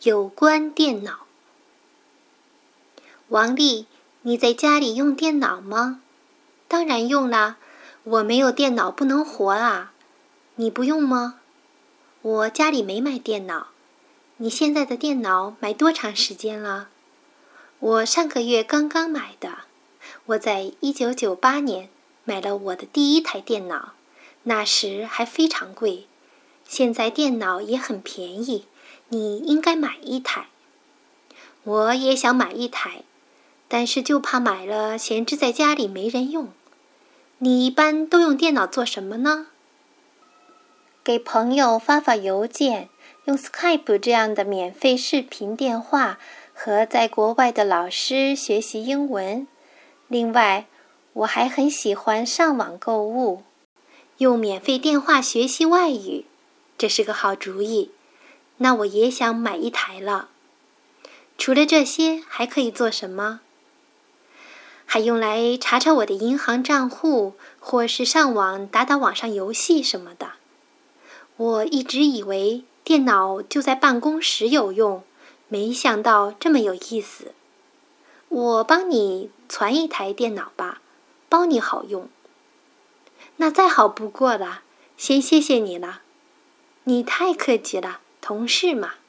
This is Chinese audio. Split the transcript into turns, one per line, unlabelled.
有关电脑。王丽，你在家里用电脑吗？当然用啦，我没有电脑不能活啊。你不用吗？我家里没买电脑。你现在的电脑买多长时间了？我上个月刚刚买的。我在1998年买了我的第一台电脑，那时还非常贵。现在电脑也很便宜，你应该买一台。我也想买一台，但是就怕买了闲置在家里没人用。你一般都用电脑做什么呢？给朋友发发邮件，用 Skype 这样的免费视频电话，和在国外的老师学习英文。另外，我还很喜欢上网购物，用免费电话学习外语，这是个好主意。那我也想买一台了。除了这些，还可以做什么？还用来查查我的银行账户，或是上网打打网上游戏什么的。我一直以为电脑就在办公室有用，没想到这么有意思。我帮你传一台电脑吧，包你好用。那再好不过了，先谢谢你了。你太客气了，同事嘛。